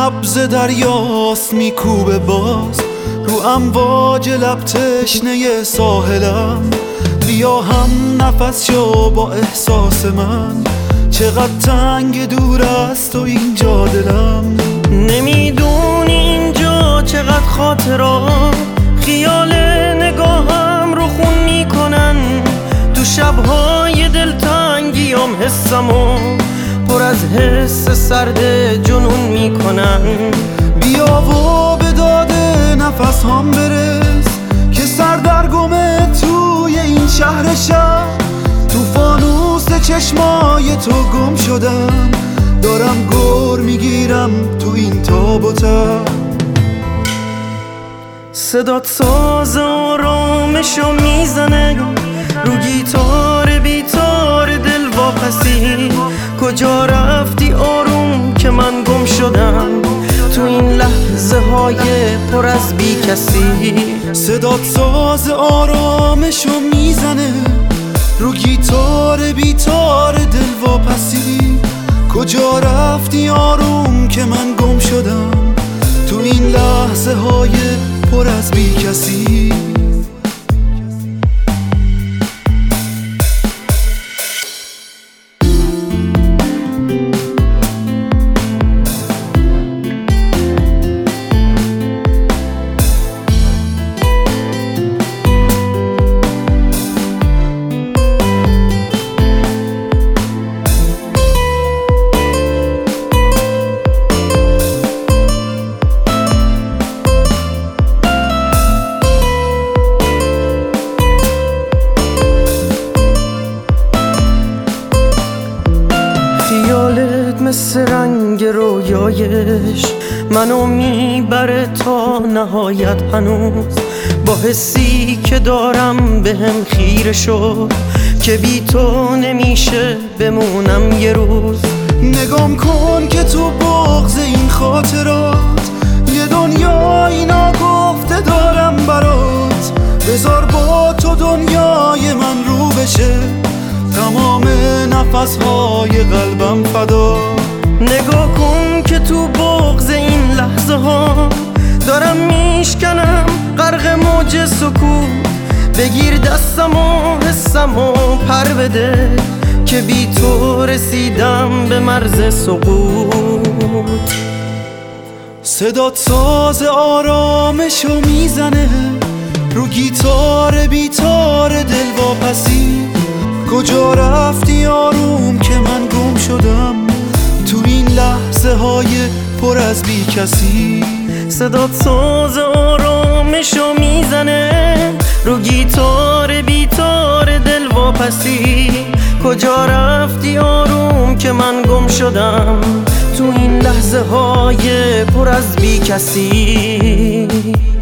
نبض دریاست میکوبه باز رو امواج لب تشنه ساحلم. بیا هم نفس شو با احساس من، چقدر تنگ دور است و اینجا دلم. نمیدونی اینجا چقدر خاطرات خیال نگاهم رو خون میکنن. تو شبهای دلتنگیام حسمو پر از حس سرد جنون میکنن. بیا و به داد نفس هم برس که سردرگمه توی این شهر شب. تو فانوس چشمای تو گم شدم، دارم گر میگیرم تو این تاب و تب. صدات ساز آرامشو میزنه رو گیتار بیتار دل واپسی. کجا رفتی آروم که من گم شدم تو این لحظه های پر از بی کسی. صدات ساز آرامشو میزنه رو گیتار بیتار دل واپسی. کجا رفتی آروم که من گم شدم تو این لحظه های پر از بی کسی. خیالت مثل رنگ رویایش منو میبره تا نهایت هنوز. با حسی که دارم بهم خیره شد که بی تو نمیشه بمونم یه روز. نگام کن که تو بغض این خاطرات یه دنیایی ناگفته دارم برات. بذار با تو دنیای من رو بشه، تمام نفسهای قلبم فدا. نگاه کن که تو بغض این لحظه ها دارم میشکنم غرق موج سکوت. بگیر دستم و حسم و پر بده که بی تو رسیدم به مرز سقوط. صدات ساز آرامشو میزنه رو گیتار بیتار دل واپسی. کجا رفتی آروم که من گم شدم تو این لحظه های پر از بی کسی. صدات ساز آرامشو میزنه رو گیتار بیتار دل واپسی. کجا رفتی آروم که من گم شدم تو این لحظه های پر از بی کسی.